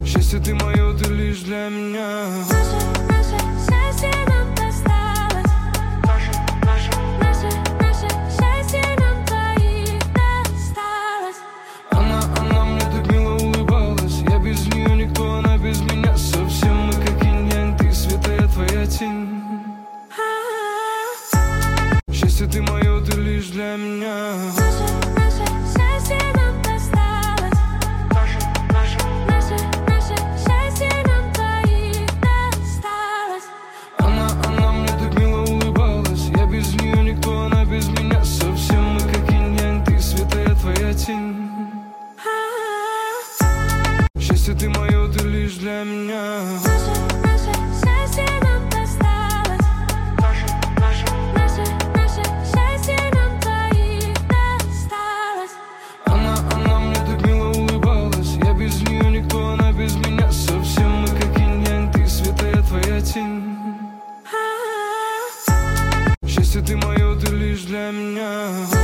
Счастье ты мое, ты лишь для меня. Наше счастье нам досталось. Наше счастье нам двоих досталось. Она мне так мило улыбалась. Я без нее никто, она без меня совсем. Мы как инь-янь, ты святая, твоя тень. Счастье ты мое, ты лишь для меня. Наше счастье нам досталось. Наше счастье нам двоих досталось. Она мне так мило улыбалась. Я без нее никто, она без меня совсем. Мы как инь-янь, ты святая, твоя тень. Счастье ты мое, ты лишь для меня. Наше счастье нам досталось. Наше счастье нам двоих досталось. Она мне так мило улыбалась. Я без нее никто, она без меня совсем. Мы как инь-янь, ты святая, твоя тень. Счастье ты мое, ты лишь для меня.